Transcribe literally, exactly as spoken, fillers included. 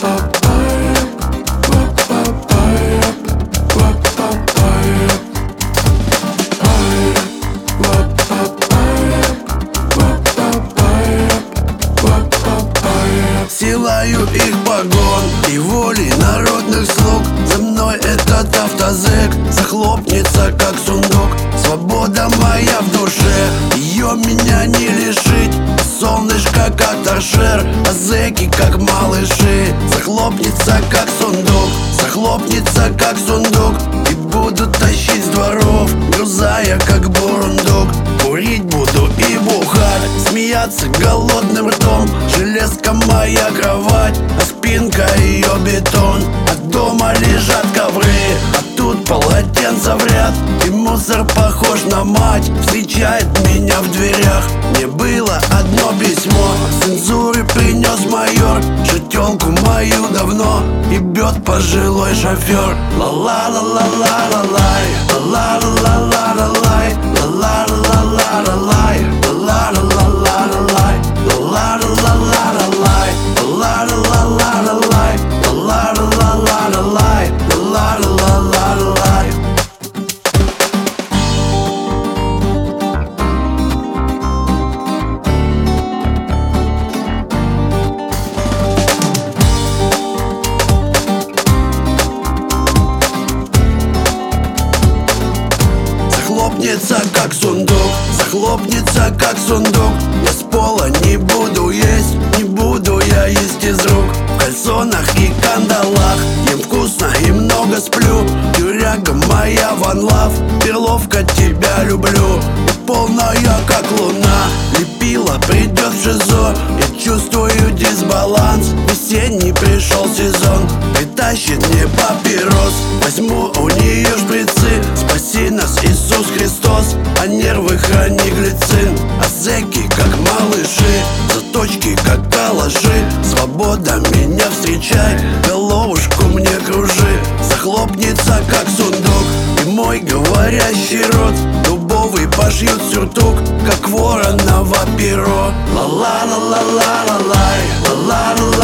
Силою их погон и волей народных слуг за мной этот автозэк захлопнется, как сундук. Свобода моя в душе, ее меня не лишить. Солнышко, как торшер, а зэки, как малыши. Захлопнется, как сундук, захлопнется, как сундук. И буду тащить с дворов, грузая, как бурундук. Курить буду и бухать, смеяться голодным ртом. Железка моя кровать, а спинка ее бетон. От дома лежат ковры, а тут полотенца в ряд. И мусор похож на мать, встречает меня в дверях. Мне было одно письмо, цензуры принес майор. Шутелку мою давно и бьет пожилой шофер. Ла-ла-ла-ла-ла-ла-лай, ла-ла-ла-ла-ла-лай, ла-ла-ла-ла-ла-лай, ла-ла-ла-ла-ла-лай, ла-ла-ла-ла-ла-лай, ла-ла-ла-ла-ла-лай, ла-ла-ла-ла-ла-лай, ла-ла-ла-ла-ла-лай. Захлопнется, как сундук, захлопнется, как сундук. Я с пола не буду есть, не буду я есть из рук. В кальсонах и кандалах ем вкусно и много сплю. Тюряга моя one love, перловка, тебя люблю. И полная, как луна, лепила придет в ШИЗО. Я чувствую дисбаланс, весенний пришел сезон. Притащит мне папирос, возьму у нее шприцы. Спаси нас, Иисус Христос, а нервы храни глицин. А зэки, как малыши, заточки, как калаши. Свобода меня встречай, головушку мне кружи. Захлопнется, как сундук, и мой говорящий рот. Дубовый пошьют сюртук, как вороново перо. Ла-ла-ла-ла-ла-лай, ла-ла-ла.